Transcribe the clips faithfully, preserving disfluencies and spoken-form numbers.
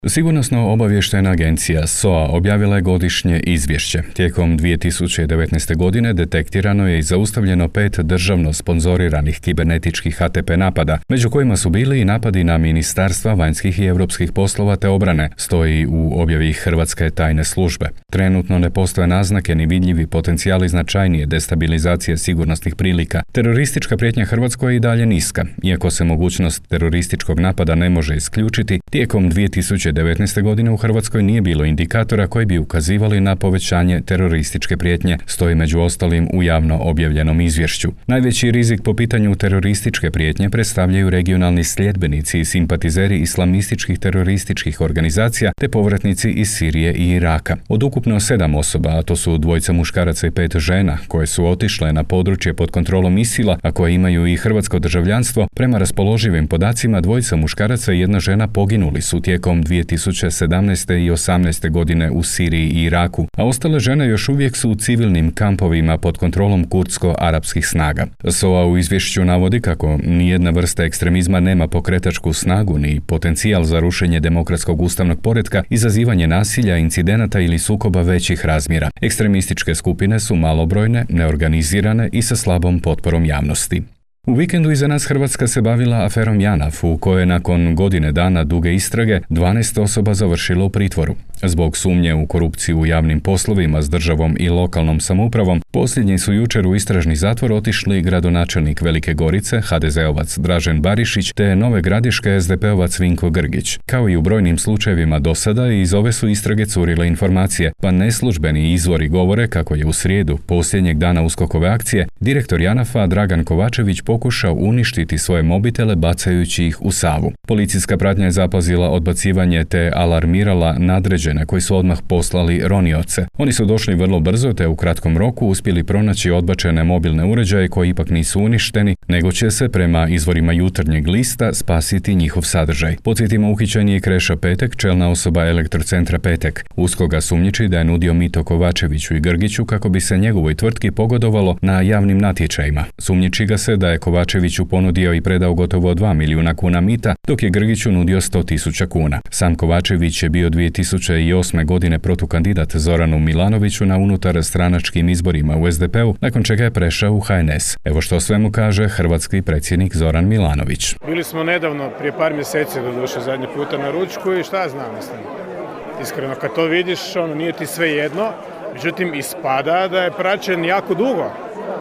Sigurnosno-obavještajna agencija S O A objavila je godišnje izvješće. Tijekom dvije tisuće devetnaeste. godine detektirano je i zaustavljeno pet državno sponzoriranih kibernetičkih H T P napada, među kojima su bili i napadi na ministarstva vanjskih i europskih poslova te obrane, stoji u objavi Hrvatske tajne službe. Trenutno ne postoje naznake ni vidljivi potencijali značajnije destabilizacije sigurnosnih prilika. Teroristička prijetnja Hrvatskoj je i dalje niska, iako se mogućnost terorističkog napada ne može isključiti. Tijekom dvije tisuće devetnaeste. godine u Hrvatskoj nije bilo indikatora koji bi ukazivali na povećanje terorističke prijetnje, stoji među ostalim u javno objavljenom izvješću. Najveći rizik po pitanju terorističke prijetnje predstavljaju regionalni sljedbenici i simpatizeri islamističkih terorističkih organizacija te povratnici iz Sirije i Iraka. Od ukupno sedam osoba, a to su dvojica muškaraca i pet žena, koje su otišle na područje pod kontrolom ISIL-a, a koje imaju i hrvatsko državljanstvo, prema raspoloživim podacima dvojica muškaraca i jedna žena poginuli su tijekom dvije tisuće sedamnaeste. i osamnaeste. godine u Siriji i Iraku, a ostale žene još uvijek su u civilnim kampovima pod kontrolom kurdsko-arapskih snaga. S O A u izvješću navodi kako nijedna vrsta ekstremizma nema pokretačku snagu ni potencijal za rušenje demokratskog ustavnog poretka, izazivanje nasilja, incidenata ili sukoba većih razmjera. Ekstremističke skupine su malobrojne, neorganizirane i sa slabom potporom javnosti. U vikendu iza nas Hrvatska se bavila aferom JANAF, u kojoj je nakon godine dana duge istrage dvanaest osoba završilo u pritvoru. Zbog sumnje u korupciju u javnim poslovima s državom i lokalnom samoupravom, posljednji su jučer u istražni zatvor otišli gradonačelnik Velike Gorice, H D Z-ovac Dražen Barišić, te Nove Gradiške S D P-ovac Vinko Grgić. Kao i u brojnim slučajevima do sada, iz ove su istrage curile informacije, pa neslužbeni izvori govore kako je u srijedu, posljednjeg dana uskokove akcije, direktor JANAF-a Dragan Kovačević pokušao uništiti svoje mobitele bacajući ih u Savu. Policijska pratnja je zapazila odbacivanje te alarmirala nadređene koji su odmah poslali ronioce. Oni su došli vrlo brzo te u kratkom roku uspjeli pronaći odbačene mobilne uređaje koji ipak nisu uništeni, nego će se prema izvorima Jutarnjeg lista spasiti njihov sadržaj. Podsjetimo, uhićen je Kreša Petek, čelna osoba Elektrocentra Petek. Uskok ga sumnjiči da je nudio mito Kovačeviću i Grgiću kako bi se njegovoj tvrtki pogodovalo na javnim natječajima. Sumnjiči ga se da je Kovačeviću ponudio i predao gotovo dva milijuna kuna mita, dok je Grgiću nudio sto tisuća kuna. Sam Kovačević je bio dvije tisuće osme. godine protukandidat Zoranu Milanoviću na unutar stranačkim izborima u S D P-u, nakon čega je prešao u H N S. Evo što o svemu kaže hrvatski predsjednik Zoran Milanović. Bili smo nedavno, prije par mjeseci, doduše zadnji puta na ručku i šta znam, mislim. Iskreno, kad to vidiš, ono, nije ti sve jedno, međutim, ispada da je praćen jako dugo.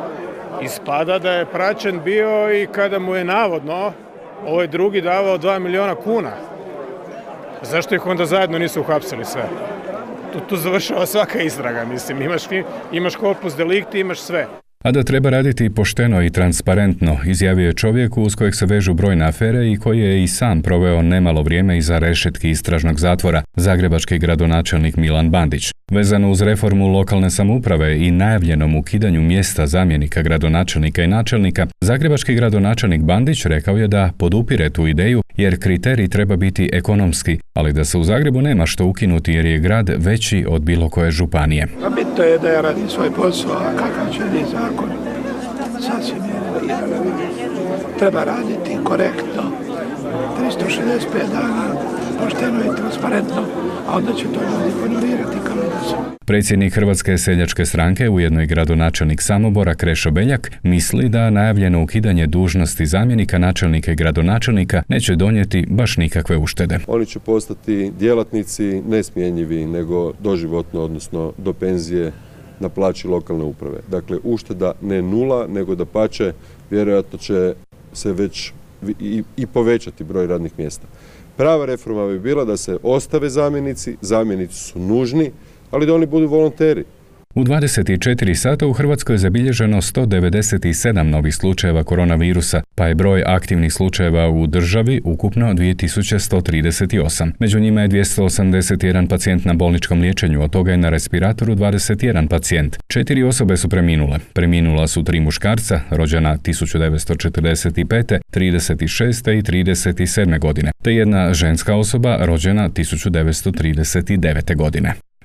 Ispada da je praćen bio i kada mu je navodno ovaj drugi davao dva milijuna kuna. Zašto ih onda zajedno nisu uhapsili sve? Tu, tu završava svaka istraga, mislim, imaš, imaš corpus delicti, imaš sve. A da treba raditi pošteno i transparentno, izjavio je čovjek uz kojeg se vežu brojne afere i koji je i sam proveo nemalo vrijeme iza rešetki istražnog zatvora, zagrebački gradonačelnik Milan Bandić. Vezano uz reformu lokalne samouprave i najavljenom ukidanju mjesta zamjenika gradonačelnika i načelnika, zagrebački gradonačelnik Bandić rekao je da podupire tu ideju jer kriterij treba biti ekonomski, ali da se u Zagrebu nema što ukinuti jer je grad veći od bilo koje županije. A bitno je da ja radim svoj posao, a kakav će biti zakon, sasvim je irelevantno. Treba raditi korektno, tristo šezdeset pet dana, pošteno i transparentno, a onda će to ljudi honorirati kao da su. Predsjednik Hrvatske seljačke stranke, ujedno i gradonačelnik Samobora Krešo Beljak, misli da najavljeno ukidanje dužnosti zamjenika načelnika i gradonačelnika neće donijeti baš nikakve uštede. Oni će postati djelatnici nesmjenjivi, nego doživotno, odnosno do penzije na plaći lokalne uprave. Dakle, ušteda ne nula, nego da pače, vjerojatno će se već i, i povećati broj radnih mjesta. Prava reforma bi bila da se ostave zamjenici, zamjenici su nužni, ali da oni budu volonteri. U dvadeset četiri sata u Hrvatskoj je zabilježeno sto devedeset sedam novih slučajeva koronavirusa, pa je broj aktivnih slučajeva u državi ukupno dvije tisuće sto trideset osam. Među njima je dvjesto osamdeset jedan pacijent na bolničkom liječenju, od toga je na respiratoru dvadeset jedan pacijent. Četiri osobe su preminule. Preminula su tri muškarca, rođena tisuću devetsto četrdeset pete, trideset šeste i trideset sedme godine, te jedna ženska osoba rođena tisuću devetsto trideset devete godine.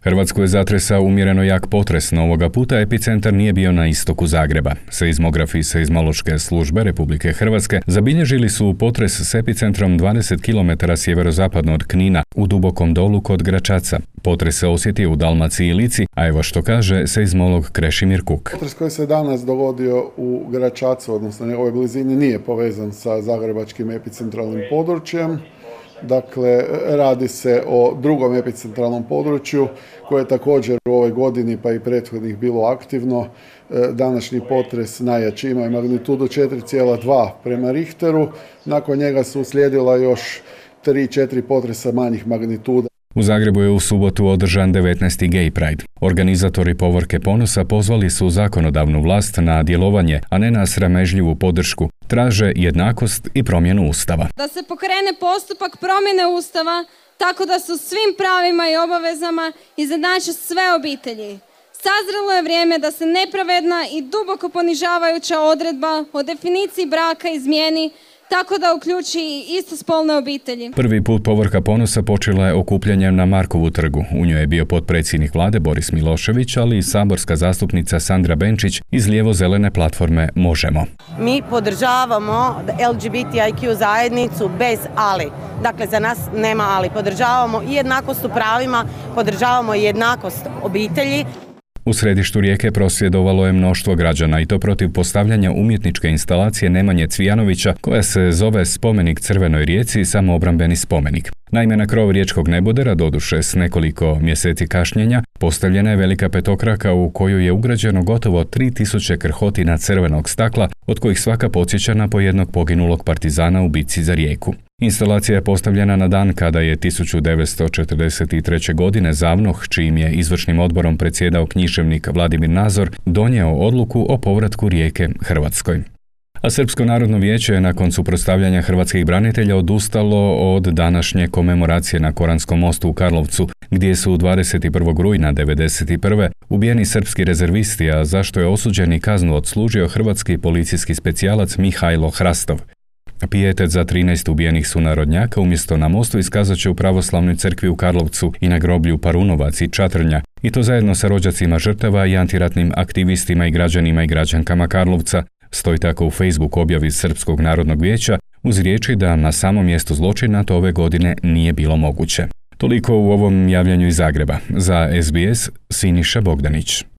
Hrvatsku je zatresao umjereno jak potres, no ovoga puta epicentar nije bio na istoku Zagreba. Seizmografi Seizmološke službe Republike Hrvatske zabilježili su potres s epicentrom dvadeset kilometara sjeverozapadno od Knina, u Dubokom Dolu kod Gračaca. Potres se osjetio u Dalmaciji i Lici, a evo što kaže seizmolog Krešimir Kuk. Potres koji se danas dogodio u Gračacu, odnosno njegovoj blizini, nije povezan sa zagrebačkim epicentralnim područjem. Dakle, radi se o drugom epicentralnom području koje je također u ovoj godini pa i prethodnih bilo aktivno. Današnji potres najjači ima magnitudu četiri zarez dva prema Richteru. Nakon njega su uslijedila još tri četiri potresa manjih magnituda. U Zagrebu je u subotu održan devetnaesti Gay Pride. Organizatori Povorke ponosa pozvali su zakonodavnu vlast na djelovanje, a ne na sramežljivu podršku. Traže jednakost i promjenu Ustava. Da se pokrene postupak promjene Ustava tako da su svim pravima i obavezama izjednače sve obitelji. Sazrelo je vrijeme da se nepravedna i duboko ponižavajuća odredba o definiciji braka izmijeni tako da uključi i istospolne obitelji. Prvi put Povorka ponosa počela je okupljanjem na Markovu trgu. U njoj je bio potpredsjednik vlade Boris Milošević, ali i saborska zastupnica Sandra Benčić iz lijevo-zelene platforme Možemo. Mi podržavamo L G B T I Q zajednicu bez ali. Dakle, za nas nema ali. Podržavamo i jednakost u pravima, podržavamo i jednakost obitelji. U središtu Rijeke prosvjedovalo je mnoštvo građana i to protiv postavljanja umjetničke instalacije Nemanje Cvijanovića koja se zove Spomenik Crvenoj Rijeci i samoobrambeni spomenik. Naime, na krov riječkog nebodera, doduše s nekoliko mjeseci kašnjenja, postavljena je velika petokraka u koju je ugrađeno gotovo tri tisuće krhotina crvenog stakla, od kojih svaka podsjeća na po jednog poginulog partizana u bitci za Rijeku. Instalacija je postavljena na dan kada je tisuću devetsto četrdeset treće. godine Zavnoh, čijim je izvršnim odborom predsjedao književnik Vladimir Nazor, donio odluku o povratku Rijeke Hrvatskoj. A Srpsko narodno vijeće je nakon suprotstavljanja hrvatskih branitelja odustalo od današnje komemoracije na Koranskom mostu u Karlovcu, gdje su dvadeset prvog rujna devedeset prve ubijeni srpski rezervisti, a zašto je osuđen i kaznu odslužio hrvatski policijski specijalac Mihajlo Hrastov. Pijetet za trinaest ubijenih sunarodnjaka umjesto na mostu iskazat će u pravoslavnoj crkvi u Karlovcu i na groblju Parunovac i Čatrnja, i to zajedno sa rođacima žrtava i antiratnim aktivistima i građanima i građankama Karlovca, stoji tako u Facebook objavi Srpskog narodnog vijeća, uz riječi da na samom mjestu zločina to ove godine nije bilo moguće. Toliko u ovom javljanju iz Zagreba. Za S B S, Siniša Bogdanić.